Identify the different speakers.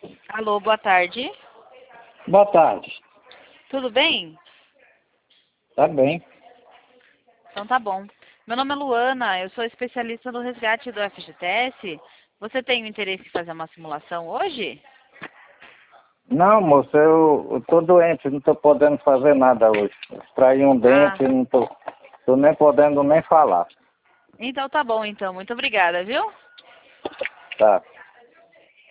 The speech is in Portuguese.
Speaker 1: Alô, boa tarde.
Speaker 2: Boa tarde.
Speaker 1: Tudo bem?
Speaker 2: Tá bem.
Speaker 1: Então tá bom. Meu nome é Luana, eu sou especialista no resgate do FGTS. Você tem o interesse em fazer uma simulação hoje?
Speaker 2: Não, moça, eu tô doente, não tô podendo fazer nada hoje. Extraí um
Speaker 1: Ah,
Speaker 2: dente, não tô nem podendo nem falar.
Speaker 1: então tá bom então. Muito obrigada, viu?
Speaker 2: Tá.